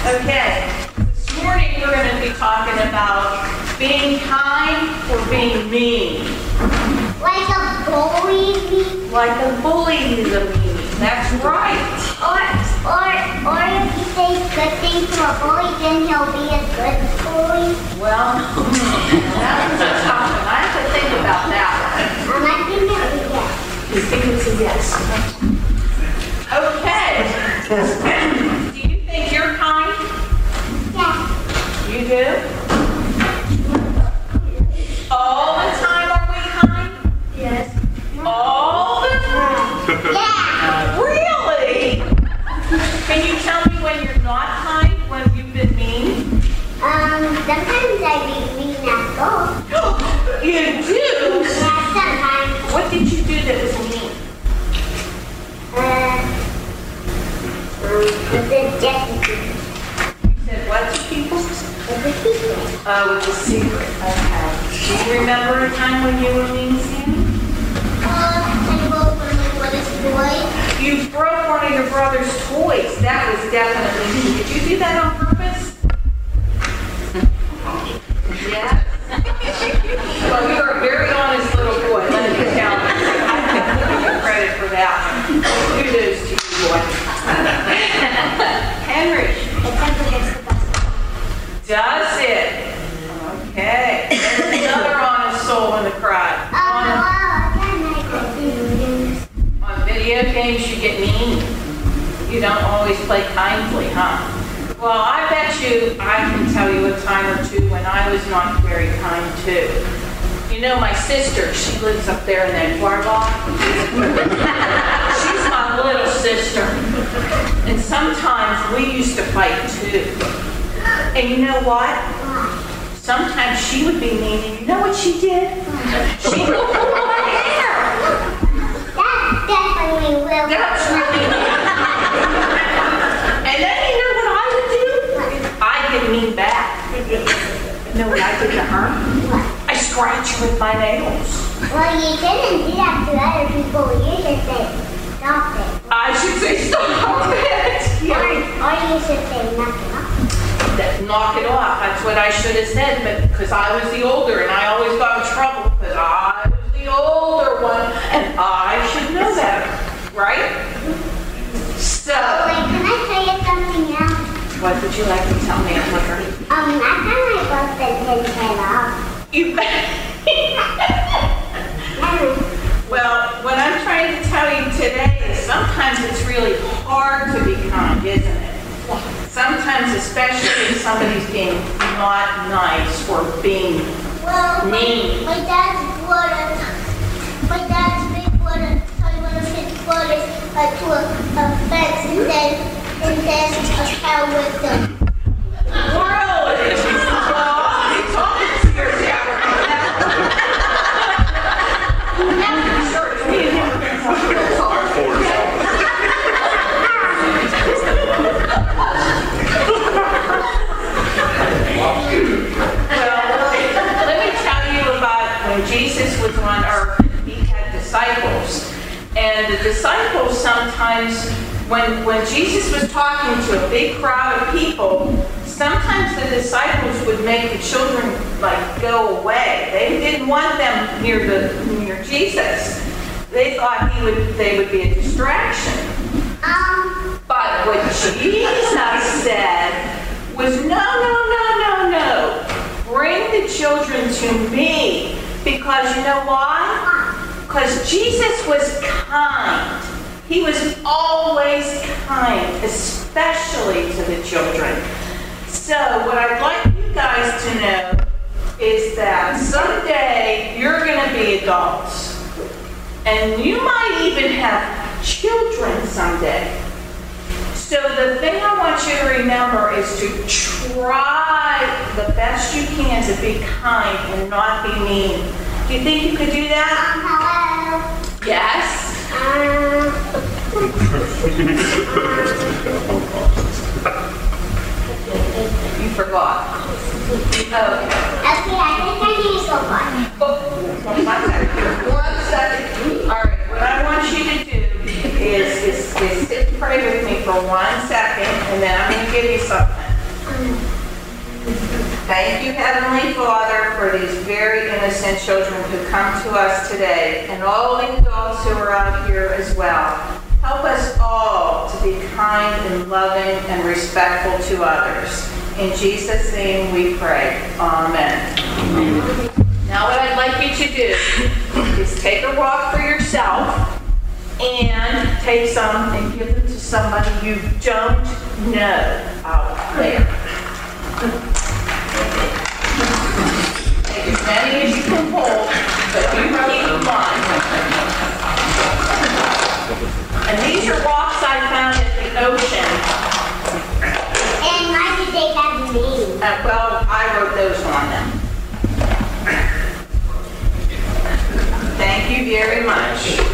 Okay, this morning we're going to be talking about being kind or being mean. Like a bully? Like a bully is a mean. That's right. Or if he says good things to a bully, then he'll be a good bully. Well, that was a tough one. I have to think about that one. I think it's a yes. You think it's a yes? Okay. Do you think you're kind? Yes. You do? All the time are we kind? Yes. All the time? Yeah. Really? Can you tell me when you're not kind, when you've been mean? Sometimes I be mean at school. You do? Yeah, sometimes. What did you do that was mean? With the Jessica. You said what to people? With the secret. With the secret. Okay. Do you remember a time when you were mean, Sandy? I broke one of my brother's toys. You broke one of your brother's toys. That was definitely mean. Did you do that on purpose? Yes? Well, you're a very honest little boy. Let me tell you. I have to give you credit for that one. Kudos to you, boy. Henry. Does it? Okay. There's another honest soul in the crowd. On video games, you get mean. You don't always play kindly, huh? Well, I bet you I can tell you a time or two when I was not very kind too. You know, my sister, she lives up there in that boardwalk. She's my little sister. And sometimes we used to fight too. And you know what? Sometimes she would be mean, and you know what she did? She would pull my hair. That definitely will. That's really mean. And then you know what I would do? I'd get mean back. You know what I did to her? I scratched her with my nails. Well, you shouldn't do that to other people. You should say, stop it. I should say stop it. Or you should say, knock it off. Knock it off. That's what I should have said, but because I was the older and I always got in trouble because I was the older one and I should know better, right? So, Wait, can I tell you something else? what would you like to tell me, Clifford? Last time I busted his head off. You Well, what I'm trying to tell you today is sometimes it's really hard to be kind, isn't it? Sometimes, especially if somebody's being not nice or being mean. My dad's big brother tied one of his brothers to a fence and then a cow with them. Really? Talking to your dad. Jesus was on earth, he had disciples. And the disciples sometimes, when Jesus was talking to a big crowd of people, sometimes the disciples would make the children go away. They didn't want them near Jesus. They thought they would be a distraction. But what Jesus said was, no. Bring the children to me. Because you know why? Because Jesus was kind. He was always kind, especially to the children. So what I'd like you guys to know is that someday you're going to be adults. And you might even have children someday. So the thing I want you to remember is to try the best you can to be kind and not be mean. Do you think you could do that? Hello. Yes? You forgot. Okay. Okay, I think I need to go back. One second. All right, what I want you to do is sit and pray with me for 1 second, and then I'm going to give you something. Thank you, Heavenly Father, for these very innocent children who come to us today, and all the adults who are out here as well. Help us all to be kind and loving and respectful to others. In Jesus' name we pray. Amen. Now what I'd like you to do is take a rock for yourself and take some and give them to somebody you don't know out there. Take as many as you can hold, but you keep one. And these are rocks I found at the ocean. And why did they have names? Well, I wrote those on them. Thank you very much.